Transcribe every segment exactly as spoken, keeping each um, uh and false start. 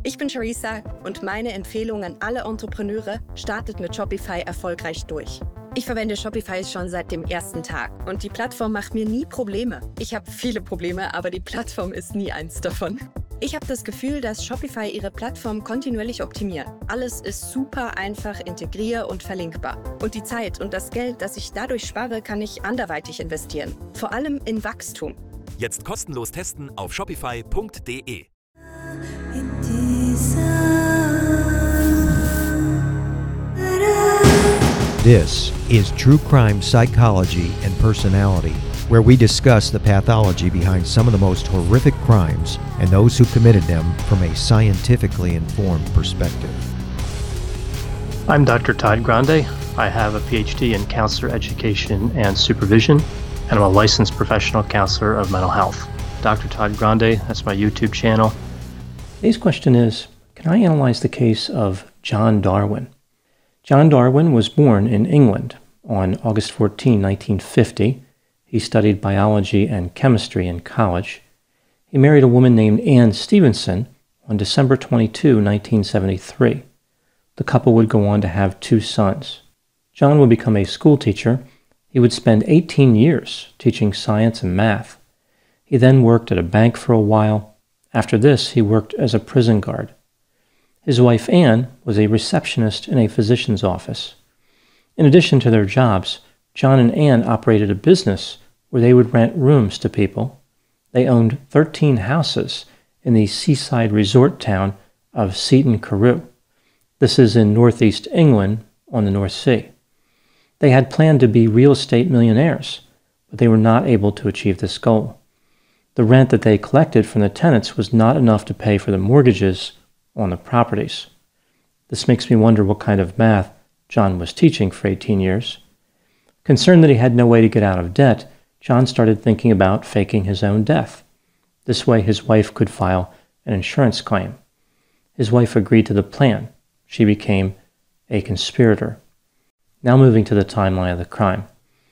Ich bin Charissa und meine Empfehlung an alle Entrepreneure: startet mit Shopify erfolgreich durch. Ich verwende Shopify schon seit dem ersten Tag und die Plattform macht mir nie Probleme. Ich habe viele Probleme, aber die Plattform ist nie eins davon. Ich habe das Gefühl, dass Shopify ihre Plattform kontinuierlich optimiert. Alles ist super einfach integrier- und verlinkbar. Und die Zeit und das Geld, das ich dadurch spare, kann ich anderweitig investieren. Vor allem in Wachstum. Jetzt kostenlos testen auf shopify punkt de. This is True Crime Psychology and Personality, where we discuss the pathology behind some of the most horrific crimes and those who committed them from a scientifically informed perspective. I'm Doctor Todd Grande. I have a P H D in counselor education and supervision, and I'm a licensed professional counselor of mental health. Doctor Todd Grande, that's my YouTube channel. Today's question is, can I analyze the case of John Darwin? John Darwin was born in England on August fourteenth, nineteen fifty. He studied biology and chemistry in college. He married a woman named Anne Stevenson on December twenty-second, nineteen seventy-three. The couple would go on to have two sons. John would become a school teacher. He would spend eighteen years teaching science and math. He then worked at a bank for a while. After this, he worked as a prison guard. His wife, Anne, was a receptionist in a physician's office. In addition to their jobs, John and Anne operated a business where they would rent rooms to people. They owned thirteen houses in the seaside resort town of Seaton Carew. This is in northeast England on the North Sea. They had planned to be real estate millionaires, but they were not able to achieve this goal. The rent that they collected from the tenants was not enough to pay for the mortgages on the properties. This makes me wonder what kind of math John was teaching for eighteen years. Concerned that he had no way to get out of debt, John started thinking about faking his own death. This way his wife could file an insurance claim. His wife agreed to the plan. She became a conspirator. Now moving to the timeline of the crime.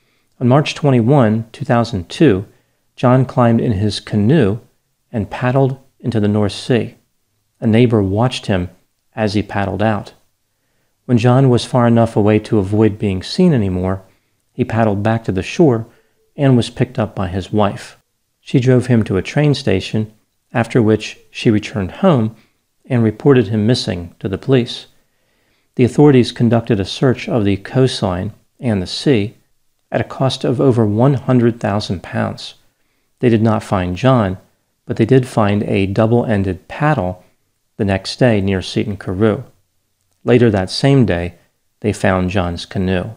On March twenty-first, two thousand two, John climbed in his canoe and paddled into the North Sea. A neighbor watched him as he paddled out. When John was far enough away to avoid being seen anymore, he paddled back to the shore and was picked up by his wife. She drove him to a train station, after which she returned home and reported him missing to the police. The authorities conducted a search of the coastline and the sea at a cost of over one hundred thousand pounds. They did not find John, but they did find a double-ended paddle the next day near Seaton Carew. Later that same day, they found John's canoe.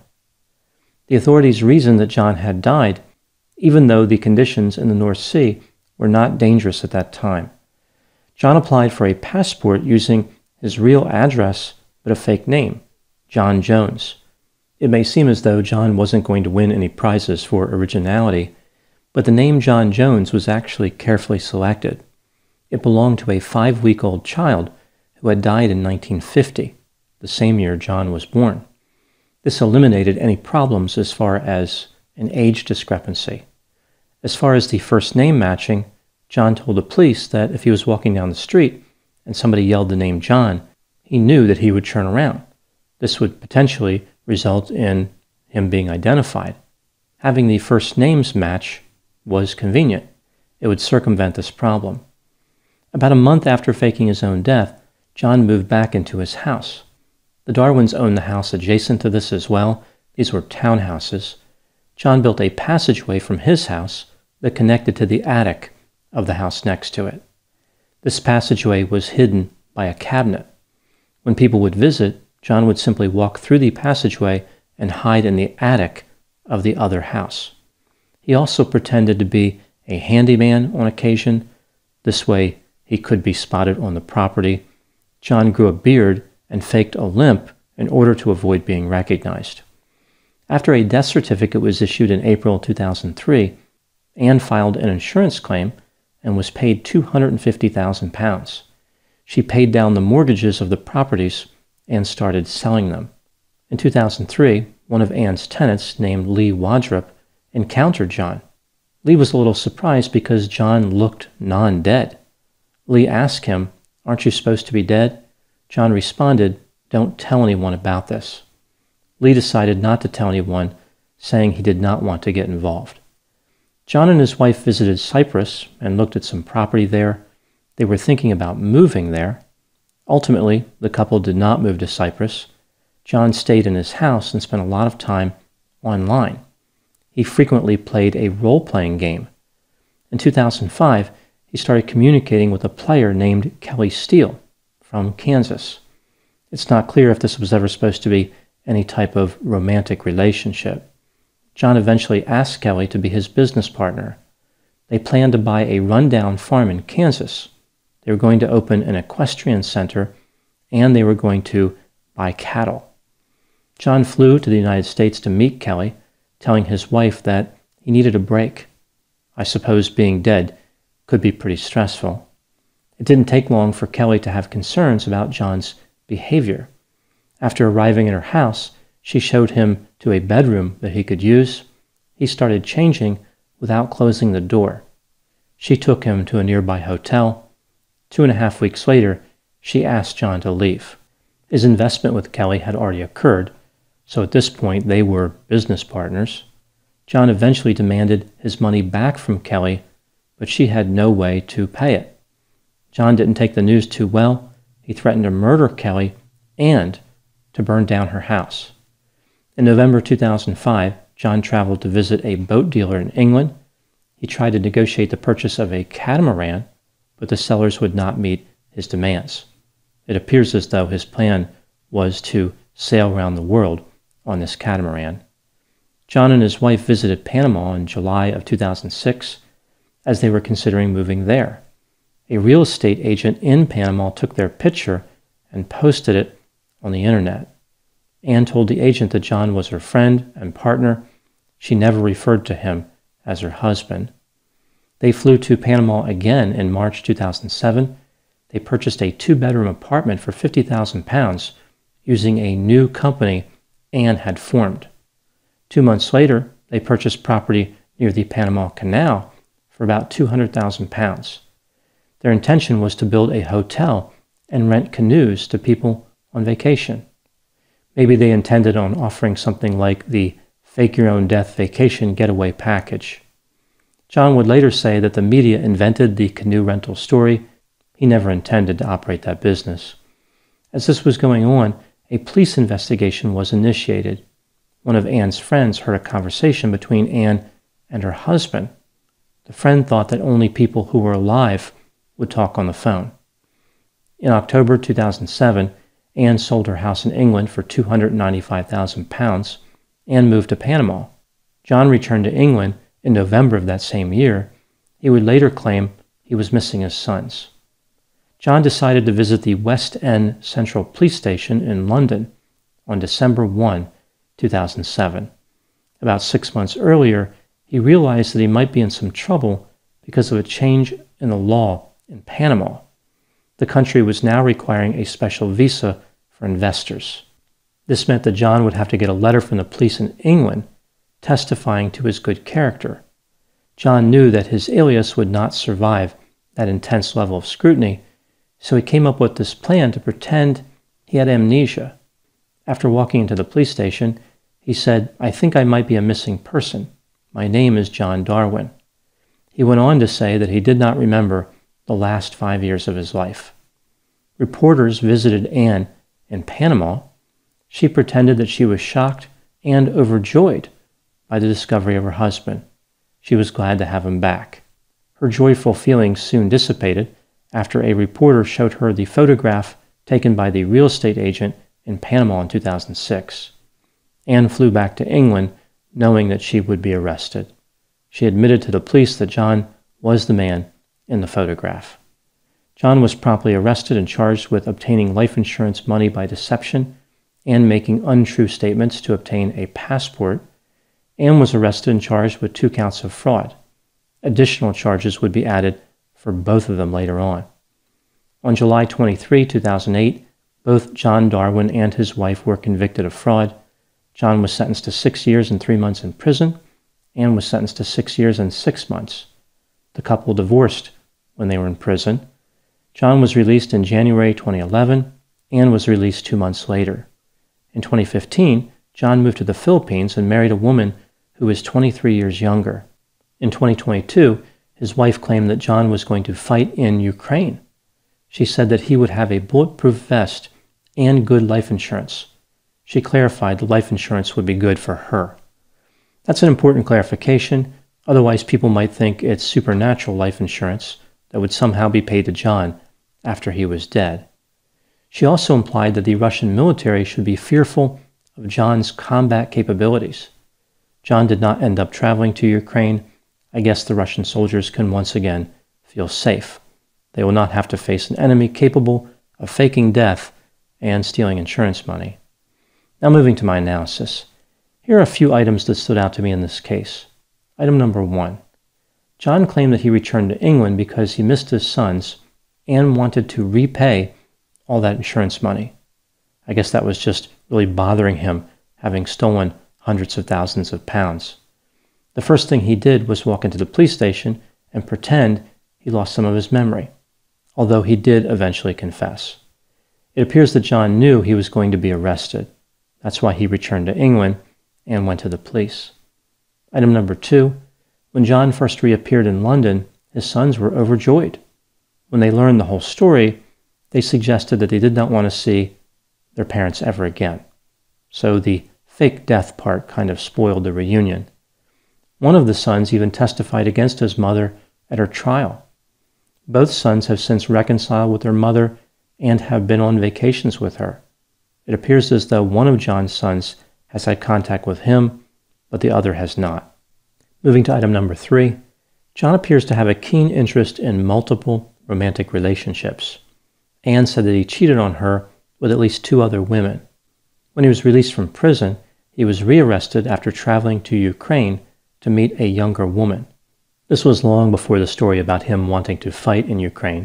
The authorities reasoned that John had died, even though the conditions in the North Sea were not dangerous at that time. John applied for a passport using his real address but a fake name, John Jones. It may seem as though John wasn't going to win any prizes for originality, but the name John Jones was actually carefully selected. It belonged to a five-week-old child who had died in nineteen fifty, the same year John was born. This eliminated any problems as far as an age discrepancy. As far as the first name matching, John told the police that if he was walking down the street and somebody yelled the name John, he knew that he would turn around. This would potentially result in him being identified. Having the first names match was convenient. It would circumvent this problem. About a month after faking his own death, John moved back into his house. The Darwins owned the house adjacent to this as well. These were townhouses. John built a passageway from his house that connected to the attic of the house next to it. This passageway was hidden by a cabinet. When people would visit, John would simply walk through the passageway and hide in the attic of the other house. He also pretended to be a handyman on occasion. This way, he could be spotted on the property. John grew a beard and faked a limp in order to avoid being recognized. After a death certificate was issued in April two thousand three, Anne filed an insurance claim and was paid two hundred fifty thousand pounds. She paid down the mortgages of the properties and started selling them. In two thousand three, one of Anne's tenants, named Lee Wadrup, encountered John. Lee was a little surprised because John looked non-dead. Lee asked him "Aren't you supposed to be dead?" John responded, "Don't tell anyone about this." Lee decided not to tell anyone, saying he did not want to get involved. John and his wife visited Cyprus and looked at some property there. They were thinking about moving there. Ultimately, the couple did not move to Cyprus. John stayed in his house and spent a lot of time online. He frequently played a role-playing game. In two thousand five, he started communicating with a player named Kelly Steele from Kansas. It's not clear if this was ever supposed to be any type of romantic relationship. John eventually asked Kelly to be his business partner. They planned to buy a rundown farm in Kansas. They were going to open an equestrian center, and they were going to buy cattle. John flew to the United States to meet Kelly, telling his wife that he needed a break. I suppose being dead could be pretty stressful. It didn't take long for Kelly to have concerns about John's behavior. After arriving at her house, she showed him to a bedroom that he could use. He started changing without closing the door. She took him to a nearby hotel. Two and a half weeks later, she asked John to leave. His investment with Kelly had already occurred, so at this point they were business partners. John eventually demanded his money back from Kelly, but she had no way to pay it. John didn't take the news too well. He threatened to murder Kelly and to burn down her house. In November two thousand five, John traveled to visit a boat dealer in England. He tried to negotiate the purchase of a catamaran, but the sellers would not meet his demands. It appears as though his plan was to sail around the world on this catamaran. John and his wife visited Panama in July of two thousand six as they were considering moving there. A real estate agent in Panama took their picture and posted it on the internet. Anne told the agent that John was her friend and partner. She never referred to him as her husband. They flew to Panama again in March two thousand seven. They purchased a two-bedroom apartment for fifty thousand pounds using a new company Anne had formed. Two months later, they purchased property near the Panama Canal for about two hundred thousand pounds. Their intention was to build a hotel and rent canoes to people on vacation. Maybe they intended on offering something like the fake-your-own-death vacation getaway package. John would later say that the media invented the canoe rental story. He never intended to operate that business. As this was going on, a police investigation was initiated. One of Anne's friends heard a conversation between Anne and her husband. The friend thought that only people who were alive would talk on the phone. In October two thousand seven, Anne sold her house in England for two hundred ninety-five thousand pounds and moved to Panama. John returned to England in November of that same year. He would later claim he was missing his sons. John decided to visit the West End Central Police Station in London on December first, two thousand seven. About six months earlier, he realized that he might be in some trouble because of a change in the law in Panama. The country was now requiring a special visa for investors. This meant that John would have to get a letter from the police in England testifying to his good character. John knew that his alias would not survive that intense level of scrutiny, so he came up with this plan to pretend he had amnesia. After walking into the police station, he said, "I think I might be a missing person. My name is John Darwin." He went on to say that he did not remember the last five years of his life. Reporters visited Anne in Panama. She pretended that she was shocked and overjoyed by the discovery of her husband. She was glad to have him back. Her joyful feelings soon dissipated after a reporter showed her the photograph taken by the real estate agent in Panama in two thousand six. Anne flew back to England knowing that she would be arrested. She admitted to the police that John was the man in the photograph. John was promptly arrested and charged with obtaining life insurance money by deception and making untrue statements to obtain a passport. Anne was arrested and charged with two counts of fraud. Additional charges would be added for both of them later on. On July twenty-third, two thousand eight, both John Darwin and his wife were convicted of fraud. John was sentenced to six years and three months in prison. Anne was sentenced to six years and six months. The couple divorced when they were in prison. John was released in January twenty eleven. Ann was released two months later. In twenty fifteen, John moved to the Philippines and married a woman who was twenty-three years younger. In twenty twenty-two, his wife claimed that John was going to fight in Ukraine. She said that he would have a bulletproof vest and good life insurance. She clarified the life insurance would be good for her. That's an important clarification. Otherwise, people might think it's supernatural life insurance that would somehow be paid to John after he was dead. She also implied that the Russian military should be fearful of John's combat capabilities. John did not end up traveling to Ukraine. I guess the Russian soldiers can once again feel safe. They will not have to face an enemy capable of faking death and stealing insurance money. Now moving to my analysis. Here are a few items that stood out to me in this case. Item number one. John claimed that he returned to England because he missed his sons and wanted to repay all that insurance money. I guess that was just really bothering him, having stolen hundreds of thousands of pounds. The first thing he did was walk into the police station and pretend he lost some of his memory, although he did eventually confess. It appears that John knew he was going to be arrested. That's why he returned to England and went to the police. Item number two, when John first reappeared in London, his sons were overjoyed. When they learned the whole story, they suggested that they did not want to see their parents ever again. So the fake death part kind of spoiled the reunion. One of the sons even testified against his mother at her trial. Both sons have since reconciled with their mother and have been on vacations with her. It appears as though one of John's sons has had contact with him, but the other has not. Moving to item number three, John appears to have a keen interest in multiple romantic relationships. Anne said that he cheated on her with at least two other women. When he was released from prison, he was rearrested after traveling to Ukraine to meet a younger woman. This was long before the story about him wanting to fight in Ukraine.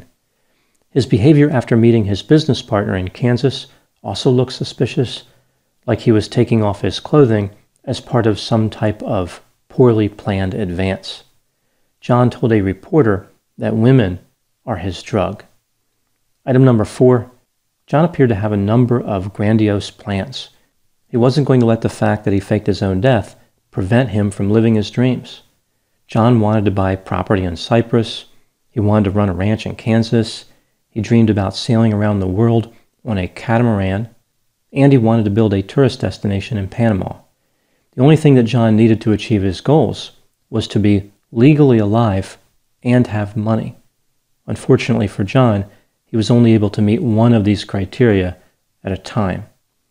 His behavior after meeting his business partner in Kansas also looked suspicious, like he was taking off his clothing as part of some type of poorly planned advance. John told a reporter that women are his drug. Item number four, John appeared to have a number of grandiose plans. He wasn't going to let the fact that he faked his own death prevent him from living his dreams. John wanted to buy property in Cyprus. He wanted to run a ranch in Kansas. He dreamed about sailing around the world on a catamaran, and he wanted to build a tourist destination in Panama. The only thing that John needed to achieve his goals was to be legally alive and have money. Unfortunately for John, he was only able to meet one of these criteria at a time.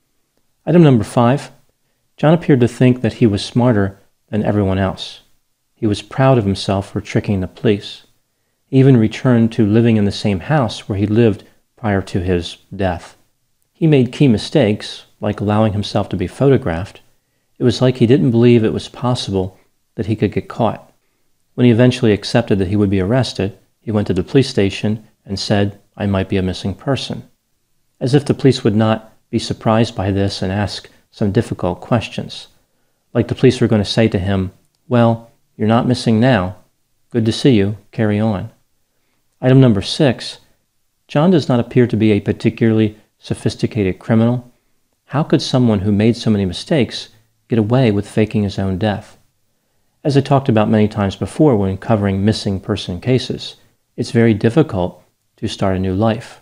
Item number five, John appeared to think that he was smarter than everyone else. He was proud of himself for tricking the police. He even returned to living in the same house where he lived prior to his death. He made key mistakes, like allowing himself to be photographed. It was like he didn't believe it was possible that he could get caught. When he eventually accepted that he would be arrested, he went to the police station and said, "I might be a missing person," as if the police would not be surprised by this and ask some difficult questions. Like the police were going to say to him, "Well, you're not missing now. Good to see you. Carry on." Item number six, John does not appear to be a particularly sophisticated criminal. How could someone who made so many mistakes get away with faking his own death? As I talked about many times before when covering missing person cases, it's very difficult to start a new life.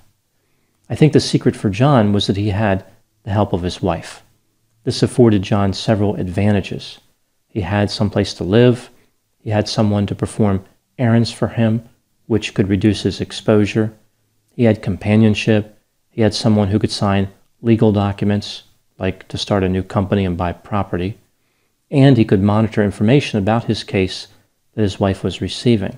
I think the secret for John was that he had the help of his wife. This afforded John several advantages. He had someplace to live. He had someone to perform errands for him, which could reduce his exposure. He had companionship. He had someone who could sign legal documents, like to start a new company and buy property. And he could monitor information about his case that his wife was receiving.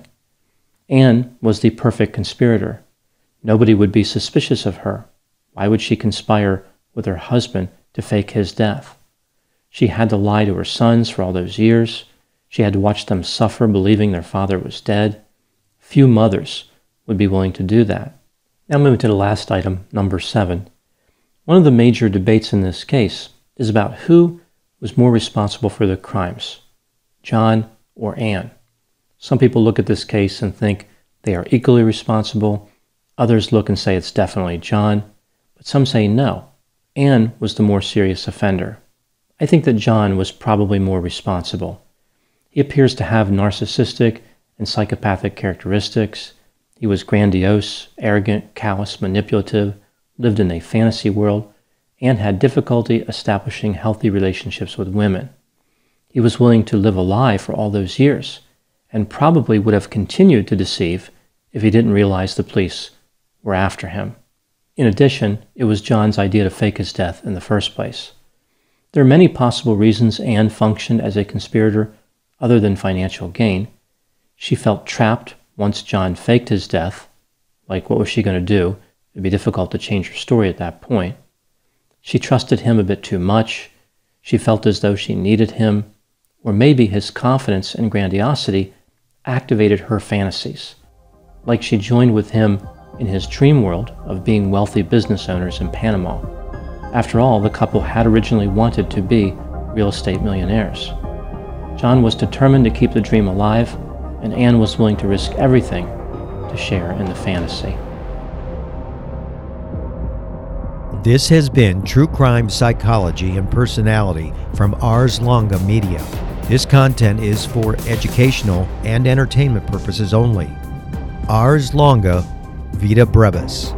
Anne was the perfect conspirator. Nobody would be suspicious of her. Why would she conspire with her husband to fake his death? She had to lie to her sons for all those years. She had to watch them suffer believing their father was dead. Few mothers would be willing to do that. Now moving to the last item, number seven. One of the major debates in this case is about who was more responsible for the crimes, John or Anne. Some people look at this case and think they are equally responsible. Others look and say it's definitely John, but some say no, Anne was the more serious offender. I think that John was probably more responsible. He appears to have narcissistic and psychopathic characteristics. He was grandiose, arrogant, callous, manipulative, lived in a fantasy world, and had difficulty establishing healthy relationships with women. He was willing to live a lie for all those years, and probably would have continued to deceive if he didn't realize the police were after him. In addition, it was John's idea to fake his death in the first place. There are many possible reasons Anne functioned as a conspirator other than financial gain. She felt trapped once John faked his death. Like, what was she going to do? It'd be difficult to change her story at that point. She trusted him a bit too much. She felt as though she needed him, or maybe his confidence and grandiosity activated her fantasies. Like she joined with him in his dream world of being wealthy business owners in Panama. After all, the couple had originally wanted to be real estate millionaires. John was determined to keep the dream alive, and Anne was willing to risk everything to share in the fantasy. This has been True Crime Psychology and Personality from Ars Longa Media. This content is for educational and entertainment purposes only. Ars Longa Vita Brevis.